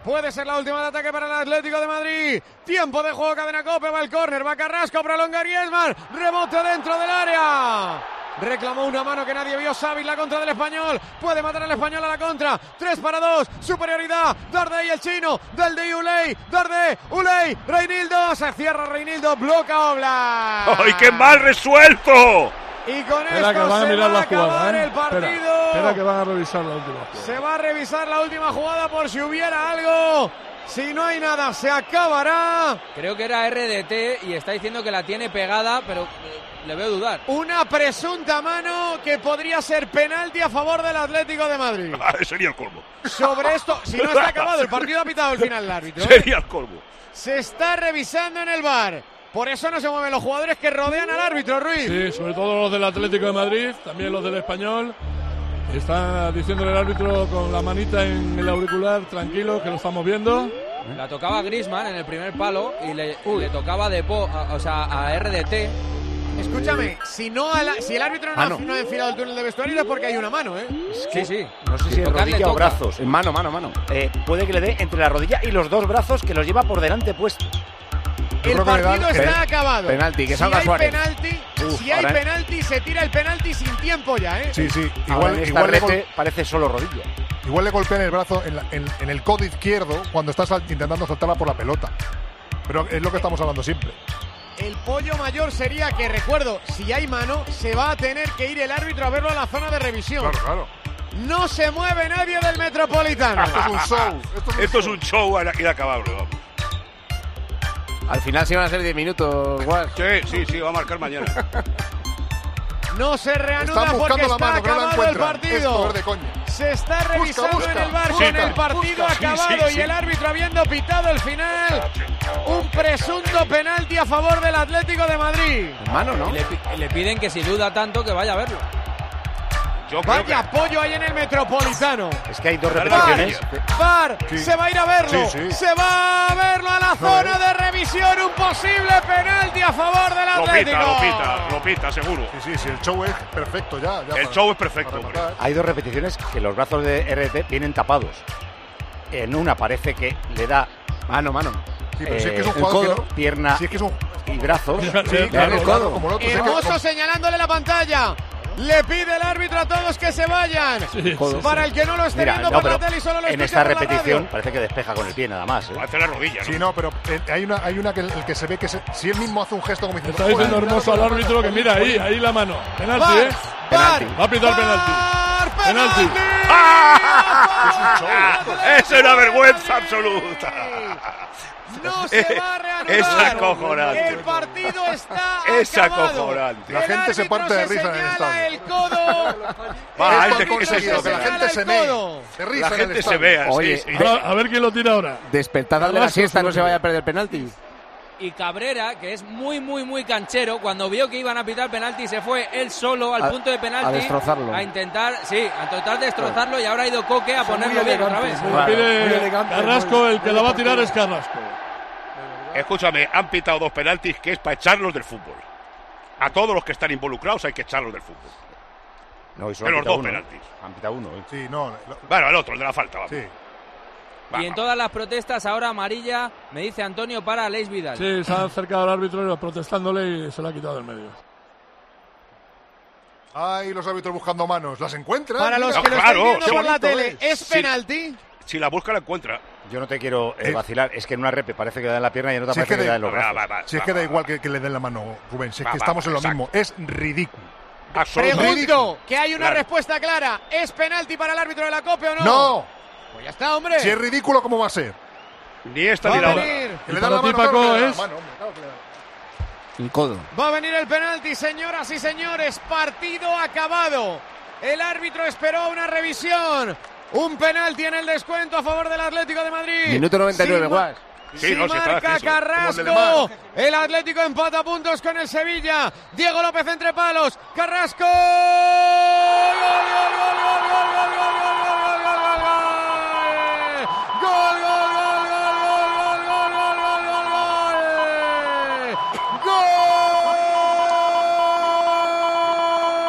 Puede ser la última de ataque para el Atlético de Madrid. Tiempo de juego, cadena COPE, va el córner, va Carrasco, prolonga Griezmann, rebote dentro del área. Reclamó una mano que nadie vio Savic, la contra del Español. Puede matar al Español a la contra. 3-2, superioridad. Darde y el chino. Darde y Uley. Darde, Uley, Reinildo. Se cierra Reinildo, bloca Oblak. ¡Ay, qué mal resuelto! Y con Espera esto que van a se mirar va la a acabar jugada, el partido. Espera que van a revisar la última jugada. Se va a revisar la última jugada por si hubiera algo. Si no hay nada, se acabará. Creo que era RDT y está diciendo que la tiene pegada, pero le veo dudar. Una presunta mano que podría ser penalti a favor del Atlético de Madrid. Sería el colmo. Sobre esto, si no está acabado, el partido ha pitado el final el árbitro. Sería el colmo. Se está revisando en el VAR. Por eso no se mueven los jugadores que rodean al árbitro, Ruiz. Sí, sobre todo los del Atlético de Madrid, también los del Español. Está diciéndole el árbitro con la manita en el auricular, tranquilo, que lo estamos viendo. La tocaba Griezmann en el primer palo y le tocaba a RDT. Escúchame, si el árbitro no ha enfilado el túnel de vestuario es porque hay una mano, ¿eh? Sí. No sé si es rodilla o brazos. Mano. Puede que le dé entre la rodilla y los dos brazos que los lleva por delante puestos. El partido está acabado. Penalti, que si salga hay Suárez. penalti, se tira el penalti sin tiempo ya, ¿eh? Sí. Igual parece solo rodilla. Igual le golpean el brazo en el codo izquierdo cuando estás intentando soltarla por la pelota. Pero es lo que estamos hablando siempre. El pollo mayor sería que, recuerdo, si hay mano, se va a tener que ir el árbitro a verlo a la zona de revisión. Claro. No se mueve nadie del Metropolitano. Esto es un show. Esto es un show inacabable, vamos. Al final sí van a ser 10 minutos, Guas. Sí, va a marcar mañana. No se reanuda porque está acabado el partido. Se está revisando en el VAR con el partido acabado y el árbitro habiendo pitado el final. Un presunto penalti a favor del Atlético de Madrid. Mano, ¿no? Y le piden que si duda tanto que vaya a verlo. Vaya apoyo ahí en el Metropolitano. Es que hay dos repeticiones. VAR, se va a ir a verlo. Se va a verlo a la zona de revisión. Un posible penalti a favor del Atlético. Lo pita, seguro. Sí, el show es perfecto ya. El show es perfecto, hombre. Hay dos repeticiones que los brazos de RT vienen tapados. En una parece que le da mano. Sí, pero si es que es un jugador codo, que no, pierna si es que es un, y brazos. Sí, claro, el codo. como el otro. Hermoso señalándole la pantalla. Le pide el árbitro a todos que se vayan. Para el que no lo esté viendo por la tele y solo lo escucha en esta por la repetición radio. parece que despeja con el pie nada más. Hace la rodilla, ¿no? Sí, no, pero hay una que el que se ve que si él mismo hace un gesto como diciendo... Está diciendo hermoso al árbitro que mira ahí la mano. Penalti, ¿eh? Penalti. Va a pitar penalti. Penalti. Es una vergüenza absoluta. No se va a reanudar. Es acojonante. El partido está Es acabado. acojonante. La gente se parte de risa en el estadio. El codo. Va, Es ¿qué es esto? que la gente se ve. De risa La en el gente se estadio. vea. Oye, sí. A ver quién lo tira ahora. Despertad de la siesta, no se vaya a perder penalti. Y Cabrera, que es muy canchero, cuando vio que iban a pitar penalti, se fue él solo al punto de penalti. A destrozarlo. A intentar destrozarlo y ahora ha ido Coque a ponerlo bien otra vez. Le pide Carrasco, el que la va a tirar es Carrasco. Escúchame, han pitado 2 penaltis que es para echarlos del fútbol. A todos los que están involucrados hay que echarlos del fútbol. No, y De los 2 penaltis. Han pitado uno. Sí, no. Bueno, el otro, el de la falta. Vamos. Sí. Y en todas las protestas ahora amarilla, me dice Antonio, para Aleix Vidal. Sí, se ha acercado al árbitro protestándole y se la ha quitado del medio. Ay, los árbitros buscando manos. ¿Las encuentran? Para los No, que lo claro, están viendo qué por la bonito tele, ¿es Sí. penalti? Si la busca, la encuentra. Yo no te quiero vacilar. Es que en una repe parece que da en la pierna y en otra Si es parece que que da en los brazos. Si es que da igual que le den la mano, Rubén. Si es que estamos en lo mismo. Es ridículo. Pregunto, que hay una Claro. respuesta clara. ¿Es penalti para el árbitro de la COPE o no? ¡No! Pues ya está, hombre. Si es ridículo, ¿cómo va a ser? Ni esta Va ni la a otra. venir. Que le Y dan para la ti, mano, Paco, claro que le dan la es- mano, hombre, claro que le dan. Un codo. Va a venir el penalti, señoras y señores. Partido acabado. El árbitro esperó una revisión. Un penalti en el descuento a favor del Atlético de Madrid. Minuto 99, Guas. Sí, Si no, si está marca gracioso. Carrasco, el Atlético empata puntos con el Sevilla. Diego López entre palos. Carrasco. ¡Gol, gol, gol, gol, gol, gol, gol, gol, gol, gol, gol, gol, gol! ¡Gol, gol, gol, gol, gol, gol, gol, gol, gol,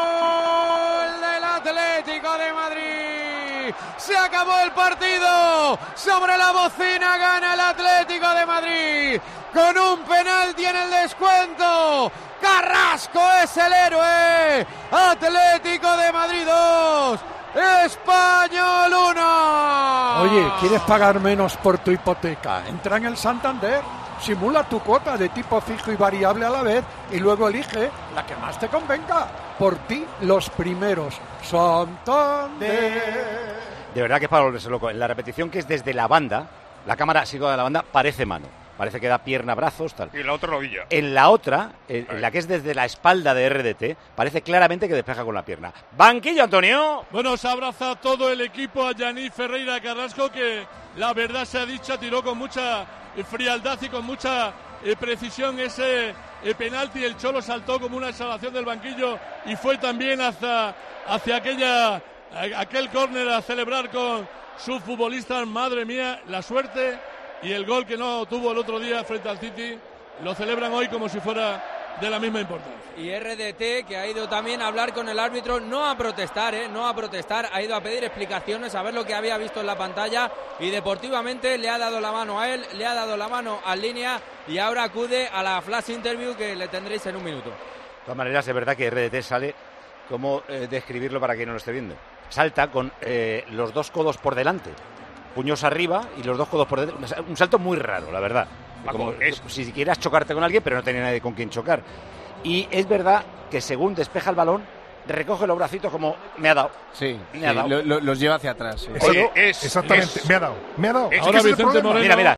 gol! ¡Gol del Atlético de Madrid! Se acabó el partido. Antonio. Sobre la bocina gana el Atlético de Madrid. Con un penalti en el descuento. Carrasco es el héroe. Atlético de Madrid 2. Español 1. Oye, ¿quieres pagar menos por tu hipoteca? Entra en el Santander, simula tu cuota de tipo fijo y variable a la vez y luego elige la que más te convenga. Por ti, los primeros. Santander. De verdad que es para volverse loco. En la repetición, que es desde la banda, la cámara situada de la banda, parece mano. Parece que da pierna, brazos, tal. Y la otra rodilla. En la otra, en la que es desde la espalda de RDT, parece claramente que despeja con la pierna. Banquillo, Antonio. Bueno, se abraza todo el equipo a Yannick Ferreira Carrasco, que la verdad sea dicha, tiró con mucha frialdad y con mucha precisión ese penalti. El Cholo saltó como una exhalación del banquillo y fue también hacia aquel córner a celebrar con sus futbolistas. Madre mía, la suerte y el gol que no tuvo el otro día frente al City lo celebran hoy como si fuera de la misma importancia. Y RDT, que ha ido también a hablar con el árbitro, no a protestar, ha ido a pedir explicaciones, a ver lo que había visto en la pantalla, y deportivamente le ha dado la mano a él, le ha dado la mano al Línea, y ahora acude a la flash interview que le tendréis en un minuto. De todas maneras, es verdad que RDT sale, ¿cómo describirlo para quien no lo esté viendo? Salta con los dos codos por delante, puños arriba y los dos codos por detrás. Un salto muy raro, la verdad. Como si quieras chocarte con alguien, pero no tenía nadie con quien chocar. Y es verdad que según despeja el balón, recoge los bracitos como me ha dado. Sí, me ha dado. Los lleva hacia atrás. Sí. Oye, exactamente, me ha dado. Ahora Vicente Moreno. Mira,